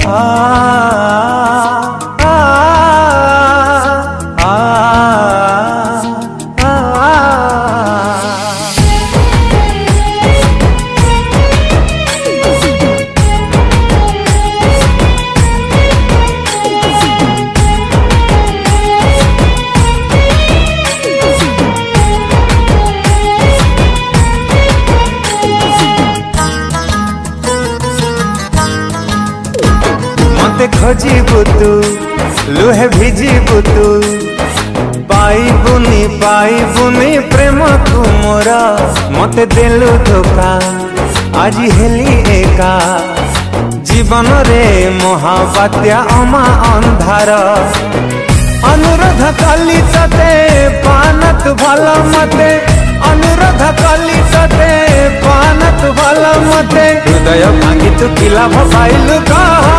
खोजिबु तू लुहे भिजिबु तू पाइबुनी प्रेम तू मोरा मते देलु धोखा आज हेली एका जीवन रे महाबात्या अमा अंधार अनुरोध कली तते पानत भल मते अनुरोध कली तते पानत भल मते हृदय भांगी तू किला भपाइलु कहा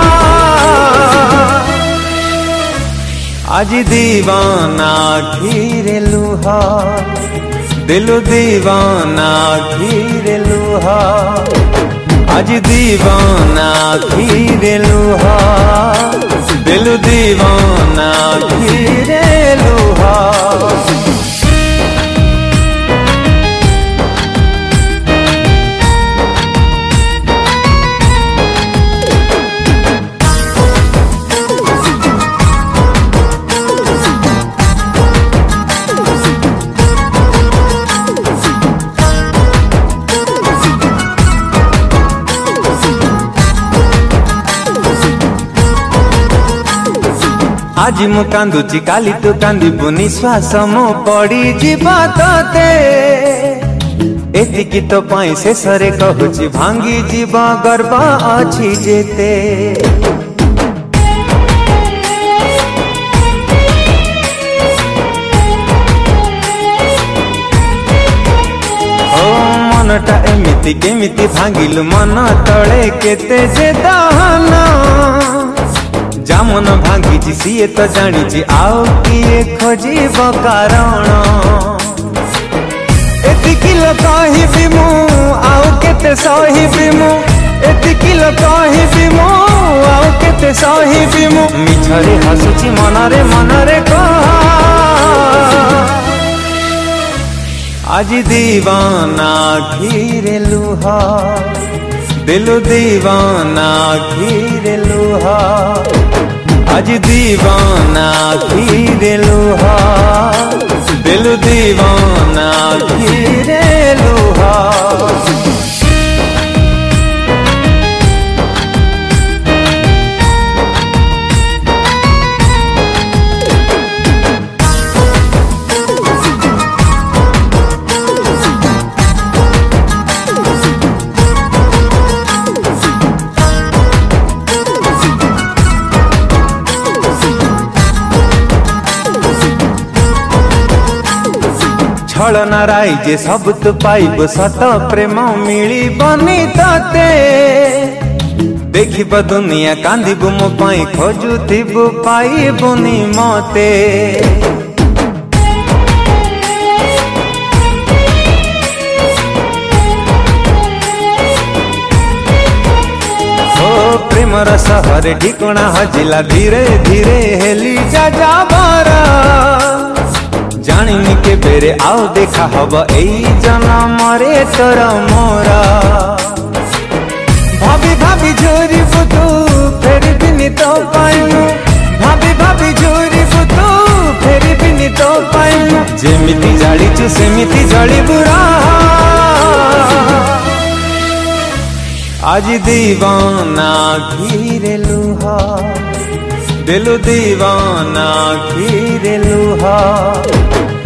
आज दीवाना घिरे लुहा दिलु दीवाना घिरे लुहा आज दीवाना घिरे लुहा दिलु दीवाना घिरे लुहा। आज मु कांदुची काली तू कांदिबु निश्वास मो पड़ी जीवा तते एतिकी तो पाई शेषरे कहूची भांगी जीवा गर्व अछि जेते ओ मनटा एमिति केमिति भांगिलु मन तळे केते जे दहना जामन भांगी सीए तो जानी आउ किए खोजीब कारण एतिकी कहबी मु आउ केते सहिबी मु एतिकी कहबी मु आउ केते सहिबी मु मिछरे हसुची मनरे कह आज दीवाना घिरे लुहा दिलु दीवाना घिरे लुहा आज दीवाना घिरे लुहा दिलु दीवाना घिरे लुहा। छलना राई जे सब तु पाइब सत प्रेम मिली बनी तते देखिब दुनिया कांदिबु मो पाई खोजुथिबु पाइबुनी मते ओ प्रेमर सहर ठिकଣା हजिला धीरे धीरे हेली जा जाबारा जानी के बेरे आओ देखा हब एई जन्म रे तोर मोरा भाभी भाभी जोरी बुतू फेर बिनी तो पाइमु भाभी भाभी जोरी बुतू फेर बिनी तो पाइमु जेमिति जालिचु सेमिति जली बुरा आज दीवाना घिरे लुहा दिलु दीवाना घिरे लुहा